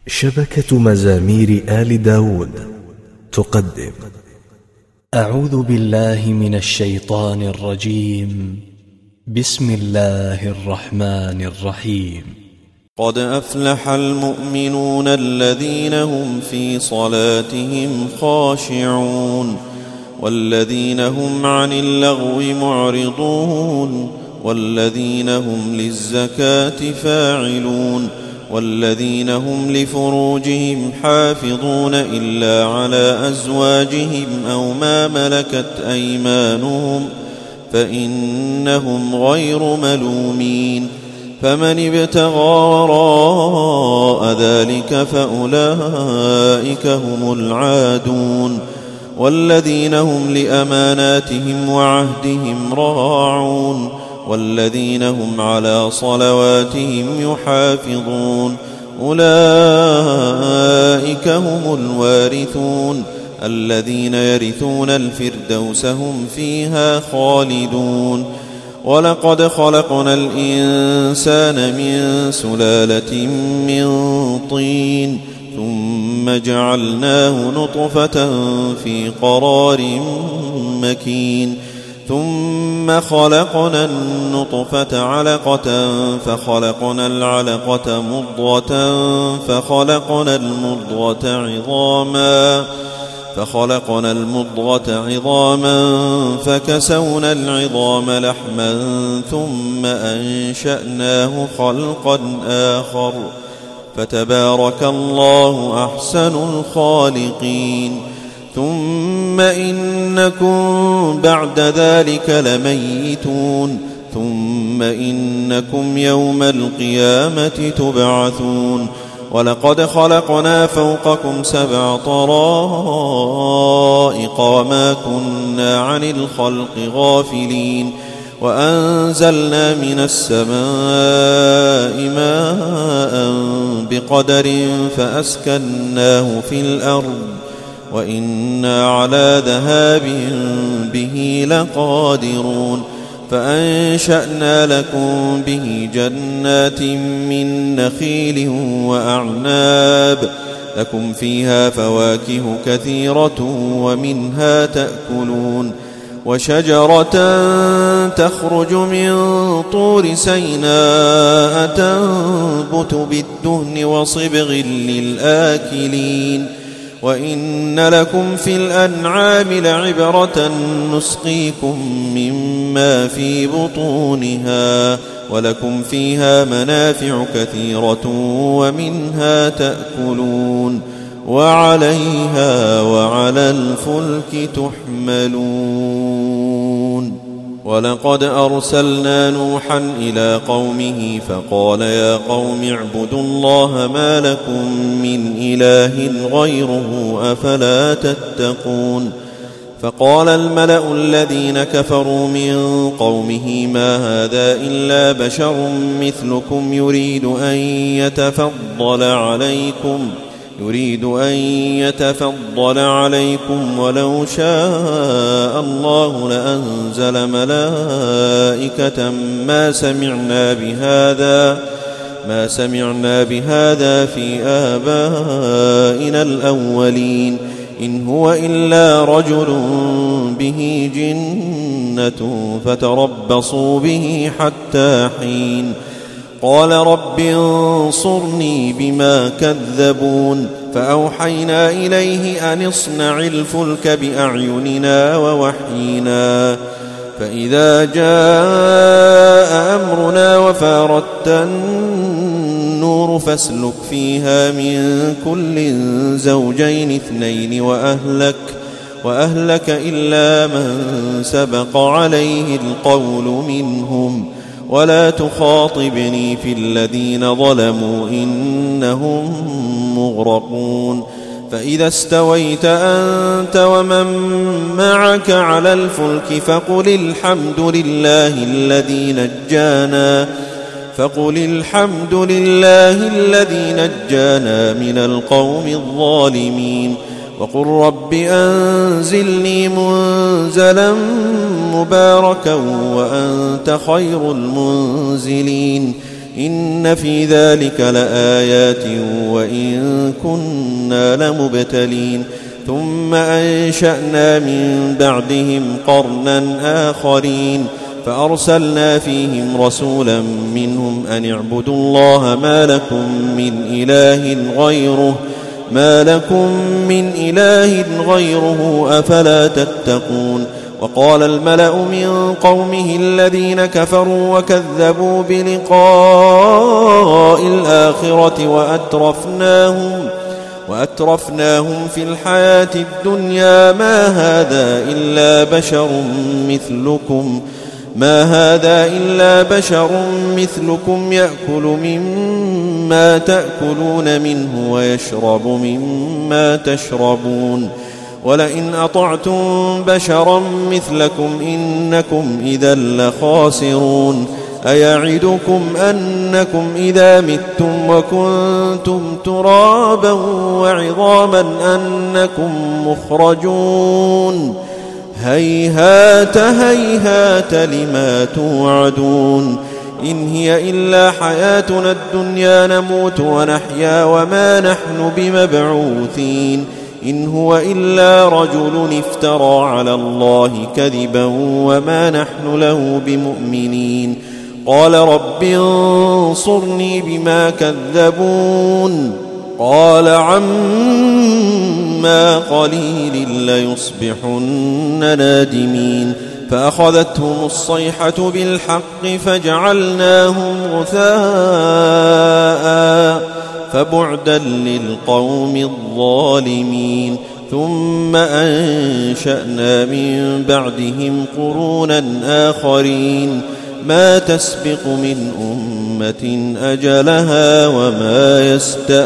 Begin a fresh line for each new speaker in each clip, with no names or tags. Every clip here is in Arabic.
شبكة مزامير آل داود تقدم.
أعوذ بالله من الشيطان الرجيم. بسم الله الرحمن الرحيم.
قد أفلح المؤمنون الذين هم في صلاتهم خاشعون والذين هم عن اللغو معرضون والذين هم للزكاة فاعلون والذين هم لفروجهم حافظون إلا على أزواجهم أو ما ملكت أيمانهم فإنهم غير ملومين. فمن ابتغى وراء ذلك فأولئك هم العادون والذين هم لأماناتهم وعهدهم راعون والذين هم على صلواتهم يحافظون. أولئك هم الوارثون الذين يرثون الفردوس هم فيها خالدون. ولقد خلقنا الإنسان من سلالة من طين ثم جعلناه نطفة في قرار مكين ثم خلقنا النطفة علقة فخلقنا العلقة مضغة فخلقنا المضغة عظاما فكسونا العظام لحما ثم أنشأناه خلقا آخر فتبارك الله أحسن الخالقين. ثم إنكم بعد ذلك لميتون ثم إنكم يوم القيامة تبعثون. ولقد خلقنا فوقكم 7 طرائق وما كنا عن الخلق غافلين وأنزلنا من السماء ماء بقدر فأسكناه في الأرض وإنا على ذهاب به لقادرون. فأنشأنا لكم به جنات من نخيل وأعناب لكم فيها فواكه كثيرة ومنها تأكلون. وشجرة تخرج من طور سيناء تنبت بالدهن وصبغ للآكلين. وإن لكم في الأنعام لعبرة نسقيكم مما في بطونها ولكم فيها منافع كثيرة ومنها تأكلون وعليها وعلى الفلك تحملون. ولقد أرسلنا نوحا إلى قومه فقال يا قوم اعبدوا الله ما لكم من إله غيره أفلا تتقون. فقال الملأ الذين كفروا من قومه ما هذا إلا بشر مثلكم يريد أن يتفضل عليكم ولو شاء الله لأنزل ملائكة ما سمعنا بهذا في آبائنا الأولين إن هو إلا رجل به جنة فتربصوا به حتى حين. قال رب انصرني بما كذبون. فأوحينا إليه أن اصنع الفلك بأعيننا ووحينا فإذا جاء أمرنا وفاردت النور فاسلك فيها من كل زوجين 2 وأهلك إلا من سبق عليه القول منهم ولا تخاطبني في الذين ظلموا إنهم مغرقون. فإذا استويت أنت ومن معك على الفلك فقل الحمد لله الذي نجانا من القوم الظالمين. وقل رب أنزلني منزلا مباركا وأنت خير المنزلين. إن في ذلك لآيات وإن كنا لمبتلين ثم أنشأنا من بعدهم قرنا آخرين فأرسلنا فيهم رسولا منهم أن اعبدوا الله ما لكم من إله غيره أفلا تتقون وقال الملأ من قومه الذين كفروا وكذبوا بلقاء الآخرة وأترفناهم في الحياة الدنيا ما هذا إلا بشر مثلكم يأكل مما تأكلون منه ويشرب مما تشربون ولئن أطعتم بشرا مثلكم إنكم إذا لخاسرون أيعدكم أنكم إذا متم وكنتم ترابا وعظاما أنكم مخرجون هيهات هيهات لما توعدون إن هي إلا حياتنا الدنيا نموت ونحيا وما نحن بمبعوثين إن هو إلا رجل افترى على الله كذبا وما نحن له بمؤمنين قال رب انصرني بما كذبون قال عما قليل ليصبحن نادمين فأخذتهم الصيحة بالحق فجعلناهم غثاء فبعدا للقوم الظالمين ثم أنشأنا من بعدهم قرونا آخرين ما تسبق من أمة أجلها وما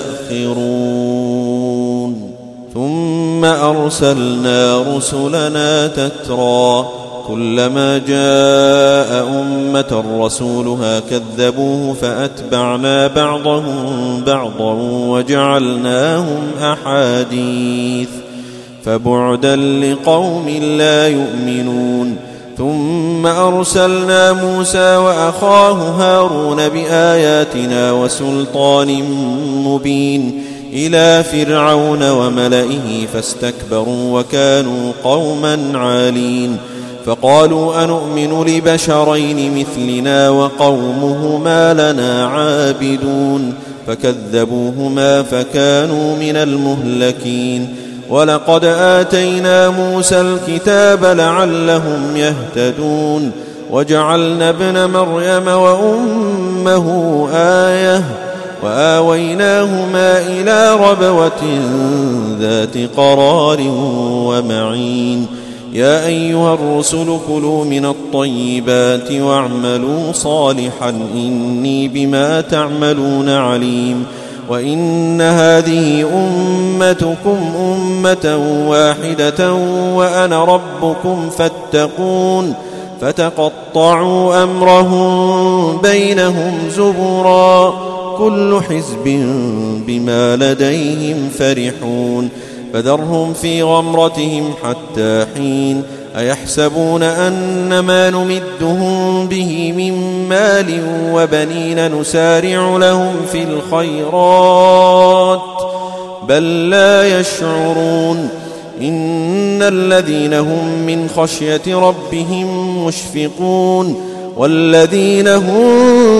يستأخرون ثم أرسلنا رسلنا تترى كلما جاء أمة رسولها كذبوه فأتبعنا بعضهم بعضا وجعلناهم أحاديث فبعدا لقوم لا يؤمنون ثم أرسلنا موسى وأخاه هارون بآياتنا وسلطان مبين إلى فرعون وملئه فاستكبروا وكانوا قوما عالين فقالوا أنؤمن لبشرين مثلنا وقومهما لنا عابدون فكذبوهما فكانوا من المهلكين ولقد آتينا موسى الكتاب لعلهم يهتدون وجعلنا ابن مريم وأمه آية وآويناهما إلى ربوة ذات قرار ومعين يا أيها الرسل كلوا من الطيبات واعملوا صالحا إني بما تعملون عليم وإن هذه أمتكم أمة واحدة وأنا ربكم فاتقون فتقطعوا أمرهم بينهم زبرا كل حزب بما لديهم فرحون فذرهم في غمرتهم حتى حين أيحسبون أن ما نمدهم به من مال وبنين نسارع لهم في الخيرات بل لا يشعرون إن الذين هم من خشية ربهم مشفقون والذين هم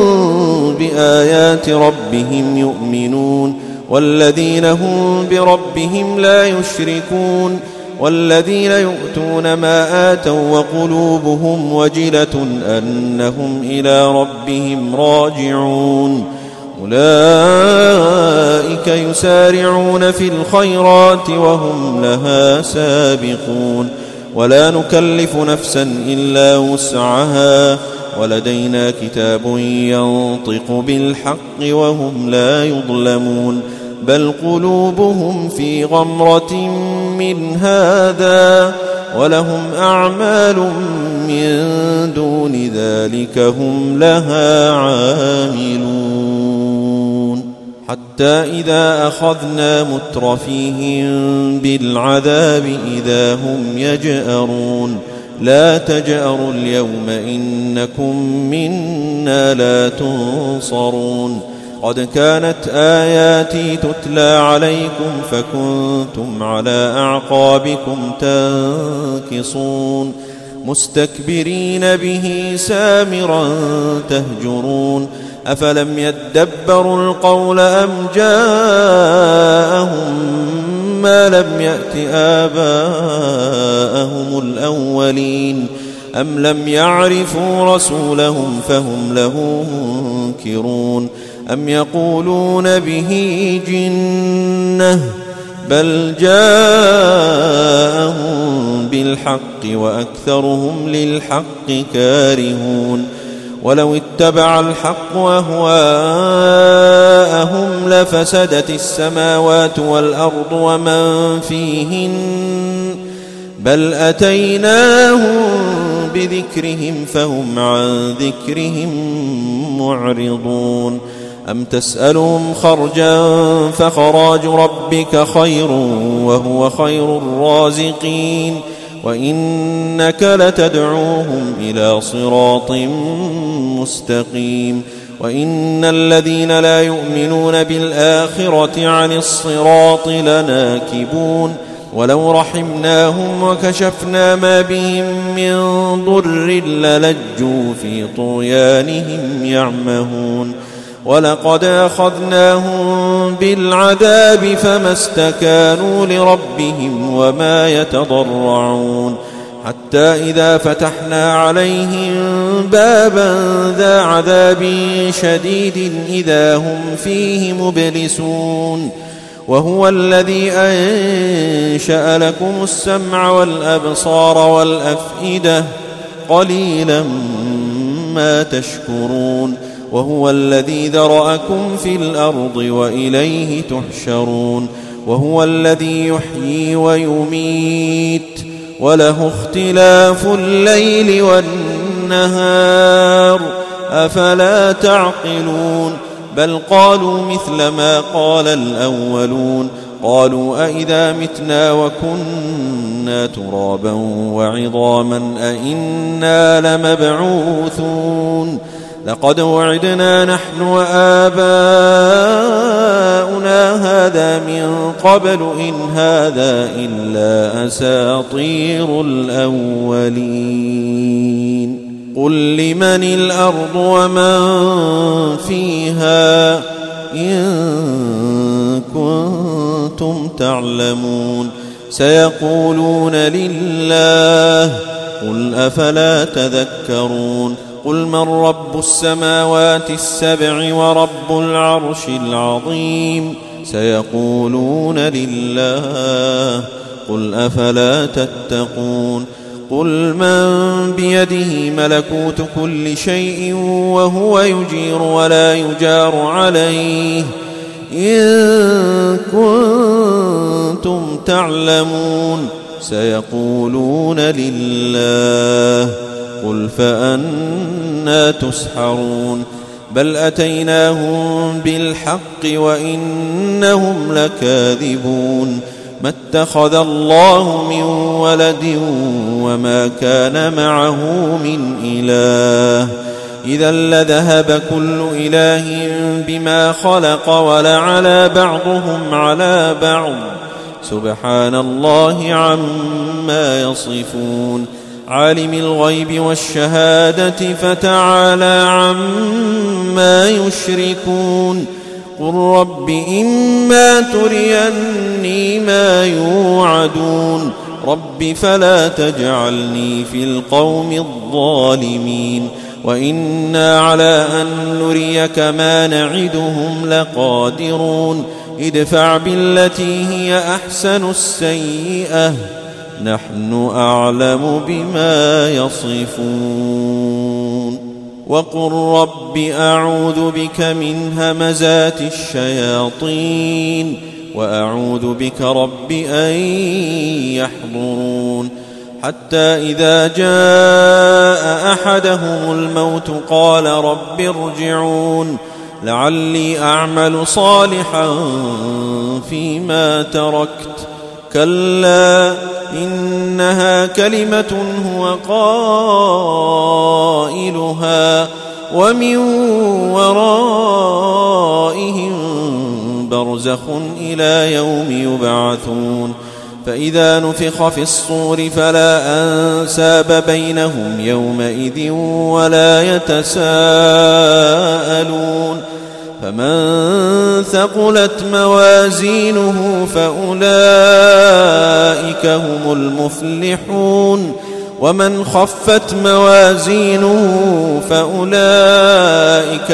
بآيات ربهم يؤمنون والذين هم بربهم لا يشركون والذين يؤتون ما آتوا وقلوبهم وجلة أنهم إلى ربهم راجعون أولئك يسارعون في الخيرات وهم لها سابقون ولا نكلف نفسا إلا وسعها ولدينا كتاب ينطق بالحق وهم لا يظلمون بل قلوبهم في غمرة من هذا ولهم أعمال من دون ذلك هم لها عاملون حتى إذا أخذنا مترفيهم بالعذاب إذا هم يجأرون لا تجأروا اليوم إنكم منا لا تنصرون قد كانت آياتي تتلى عليكم فكنتم على أعقابكم تنكصون مستكبرين به سامرا تهجرون أفلم يدبروا القول أم جاءهم ما لم يأت آباءهم الأولين أم لم يعرفوا رسولهم فهم له منكرون أم يقولون به جنة بل جاءهم بالحق وأكثرهم للحق كارهون ولو اتبع الحق أهواءهم لفسدت السماوات والأرض ومن فيهن بل أتيناهم بذكرهم فهم عن ذكرهم معرضون أم تسألهم خرجا فخراج ربك خير وهو خير الرازقين وإنك لتدعوهم إلى صراط مستقيم وإن الذين لا يؤمنون بالآخرة عن الصراط لناكبون ولو رحمناهم وكشفنا ما بهم من ضر للجوا في طغيانهم يعمهون ولقد أخذناهم بالعذاب فما استكانوا لربهم وما يتضرعون حتى إذا فتحنا عليهم بابا ذا عذاب شديد إذا هم فيه مبلسون وهو الذي أنشأ لكم السمع والأبصار والأفئدة قليلا ما تشكرون وهو الذي ذرأكم في الأرض وإليه تحشرون وهو الذي يحيي ويميت وله اختلاف الليل والنهار أفلا تعقلون بل قالوا مثل ما قال الأولون قالوا أئذا متنا وكنا ترابا وعظاما أئنا لمبعوثون لقد وعدنا نحن وآباؤنا هذا من قبل إن هذا إلا أساطير الأولين قل لمن الأرض ومن فيها إن كنتم تعلمون سيقولون لله قل أفلا تذكرون قل من رب السماوات السبع ورب العرش العظيم سيقولون لله قل أفلا تتقون قل من بيده ملكوت كل شيء وهو يجير ولا يجار عليه إن كنتم تعلمون سيقولون لله قل فأنى تسحرون بل أتيناهم بالحق وإنهم لكاذبون ما اتخذ الله من ولد وما كان معه من إله إذا لذهب كل إله بما خلق ولعلى بعضهم على بعض سبحان الله عما يصفون عالم الغيب والشهادة فتعالى عما يشركون قل رب إما تريني ما يوعدون رب فلا تجعلني في القوم الظالمين وإنا على أن نريك ما نعدهم لقادرون ادفع بالتي هي أحسن السيئة نحن أعلم بما يصفون وقل رب أعوذ بك من همزات الشياطين وأعوذ بك رب أن يحضرون حتى إذا جاء أحدهم الموت قال رب ارجعون لعلي أعمل صالحا فيما تركت كلا إنها كلمة هو قائلها ومن ورائهم برزخ إلى يوم يبعثون فإذا نفخ في الصور فلا أنساب بينهم يومئذ ولا يتساءلون فمن ثقلت موازينه فأولئك هم المفلحون ومن خفت موازينه فأولئك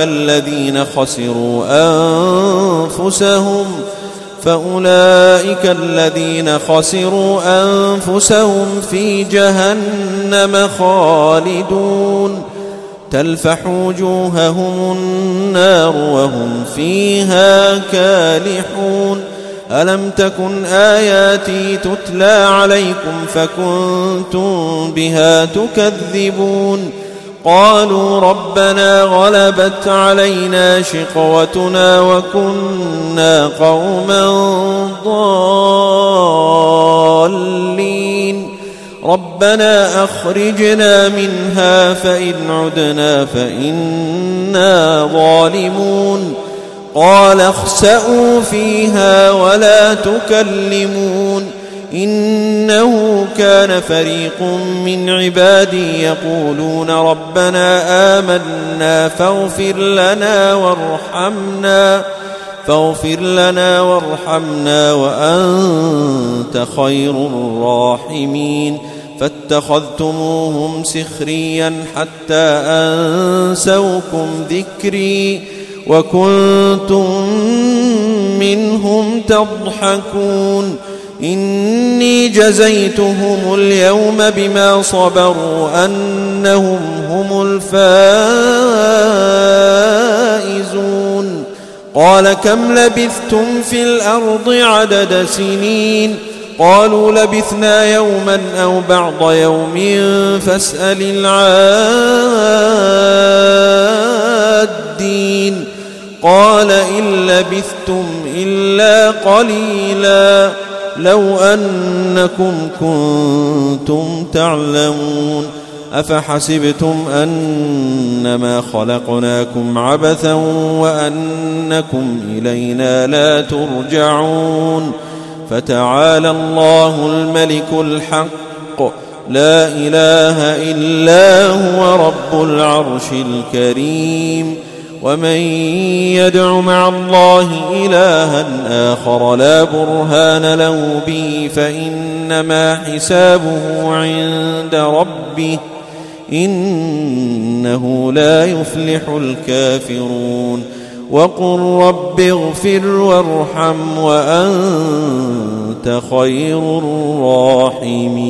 الذين خسروا أنفسهم في جهنم خالدون تلفح وجوههم النار وهم فيها كالحون ألم تكن آياتي تتلى عليكم فكنتم بها تكذبون قالوا ربنا غلبت علينا شقوتنا وكنا قوما ضالين ربنا أخرجنا منها فإن عدنا فإنا ظالمون قال اخسئوا فيها ولا تكلمون إنه كان فريق من عبادي يقولون ربنا آمنا فاغفر لنا وارحمنا وأنت خير الراحمين فاتخذتموهم سخريا حتى أنسوكم ذكري وكنتم منهم تضحكون إني جزيتهم اليوم بما صبروا أنهم هم الفائزون قال كم لبثتم في الأرض عدد سنين قالوا لبثنا يوما أو بعض يوم فاسأل العادين قال إن لبثتم إلا قليلا لو أنكم كنتم تعلمون أفحسبتم أنما خلقناكم عبثا وأنكم إلينا لا ترجعون فتعالى الله الملك الحق لا إله إلا هو رب العرش الكريم ومن يدع مع الله إلها آخر لا برهان له به فإنما حسابه عند ربه إنه لا يفلح الكافرون وقل رب اغفر وارحم وأنت خير الراحمين